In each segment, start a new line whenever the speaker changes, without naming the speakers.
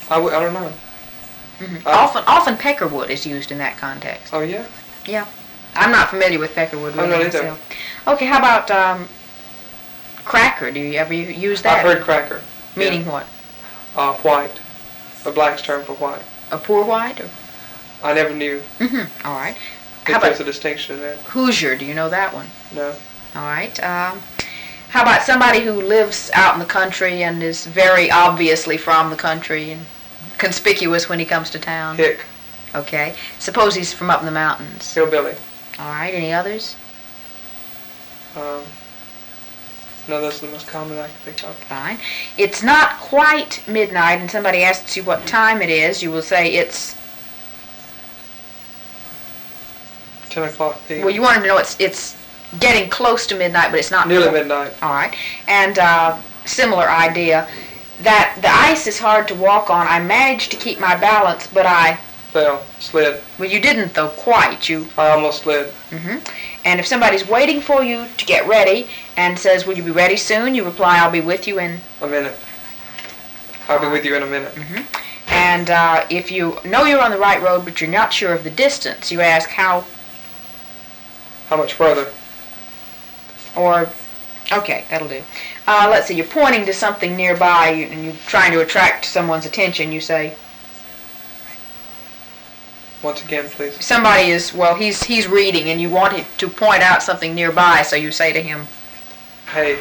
I don't know.
Often peckerwood is used in that context.
Oh, yeah?
Yeah. I'm not familiar with peckerwood
I'm not either.
myself. Okay, how about cracker? Do you ever use that?
I've heard cracker.
Meaning what?
White. A black's term for white.
A poor white? Or?
I never knew.
All right.
How about there's a distinction in there?
Hoosier, do you know that one?
No.
All right. How about somebody who lives out in the country and is very obviously from the country and conspicuous when he comes to town?
Hick.
Okay. Suppose he's from up in the mountains.
Hillbilly.
All right. Any others?
No, those are the most common I can think of.
Fine. It's not quite midnight and somebody asks you what time it is. You will say it's
10 o'clock p.m.
Well, you wanted to know it's getting close to midnight, but it's not
nearly midnight.
All right. And similar idea, that the ice is hard to walk on. I managed to keep my balance, but I
fell, slid.
Well, you didn't though quite.
I almost slid.
And if somebody's waiting for you to get ready and says, "Will you be ready soon?" you reply, "I'll be with you in
a minute." I'll be with you in a minute.
And if you know you're on the right road, but you're not sure of the distance, you ask how
much further?
Or, okay, that'll do. Let's see, you're pointing to something nearby and you're trying to attract someone's attention. You say,
once again, please.
Somebody is, well, he's reading and you want to point out something nearby, so you say to him,
hey.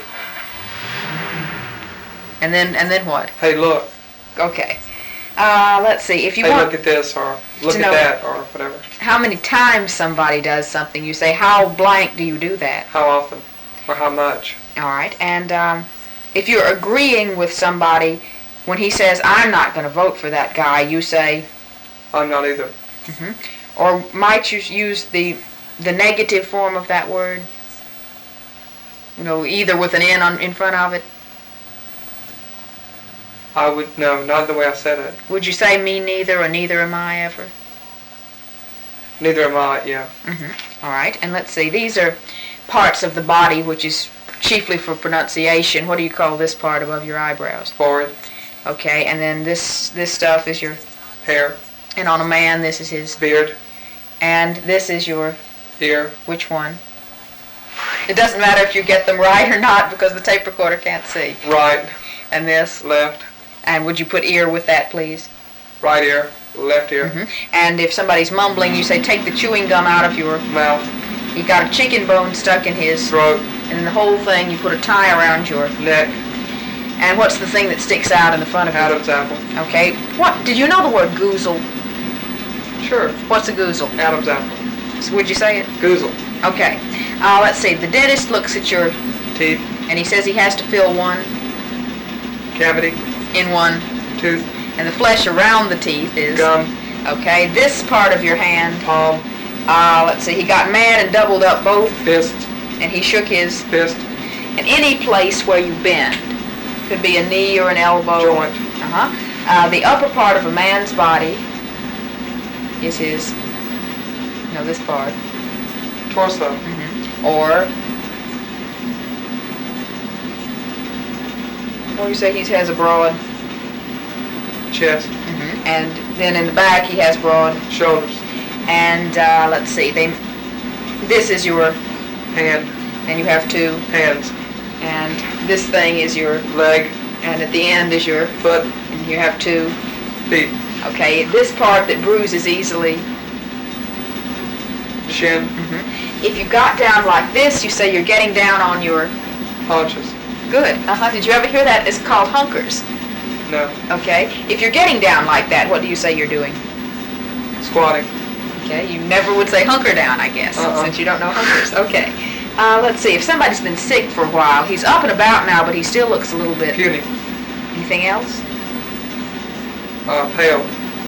And then what?
Hey, look.
Okay. Let's see, if you
hey,
want...
look at this, or look at that, or whatever.
How many times somebody does something, you say, how blank do you do that?
How often, or how much.
All right, and if you're agreeing with somebody, when he says, I'm not going to vote for that guy, you say...
I'm not either.
Or might you use the negative form of that word? You know, either with an N in front of it?
I would, no, not the way I said it.
Would you say me neither or neither am I ever?
Neither am I, yeah.
All right, and let's see, these are parts of the body which is chiefly for pronunciation. What do you call this part above your eyebrows?
Forehead.
Okay, and then this stuff is your...
hair.
And on a man, this is his...
beard.
And this is your...
ear.
Which one? It doesn't matter if you get them right or not because the tape recorder can't see.
Right.
And this?
Left.
And would you put ear with that, please?
Right ear. Left ear.
And if somebody's mumbling, you say, take the chewing gum out of your...
mouth.
He got a chicken bone stuck in his...
throat.
And the whole thing, you put a tie around your...
neck.
And what's the thing that sticks out in the front of it?
Adam's apple.
Okay. What? Did you know the word goozle?
Sure.
What's a goozle?
Adam's apple.
So would you say it?
Goozle.
Okay. Let's see. The dentist looks at your...
teeth.
And he says he has to fill one...
cavity.
In one...
tooth.
And the flesh around the teeth is...
gum.
Okay. This part of your hand...
palm.
Let's see. He got mad and doubled up both...
fist.
And he shook his...
fist.
And any place where you bend. Could be a knee or an elbow.
Joint.
The upper part of a man's body is his, this part.
Torso.
Or you say he has a broad
chest.
And then in the back he has broad
shoulders.
And let's see, this is your
hand.
And you have two
hands.
And this thing is your
leg.
And at the end is your
foot.
And you have two
feet.
Okay, this part that bruises easily.
Shin.
If you got down like this, you say you're getting down on your...
haunches.
Good. Did you ever hear that? It's called hunkers.
No.
Okay. If you're getting down like that, what do you say you're doing?
Squatting.
Okay. You never would say hunker down, I guess, since you don't know hunkers. Okay. Let's see. If somebody's been sick for a while, he's up and about now, but he still looks a little bit...
puny.
Anything else?
Pale.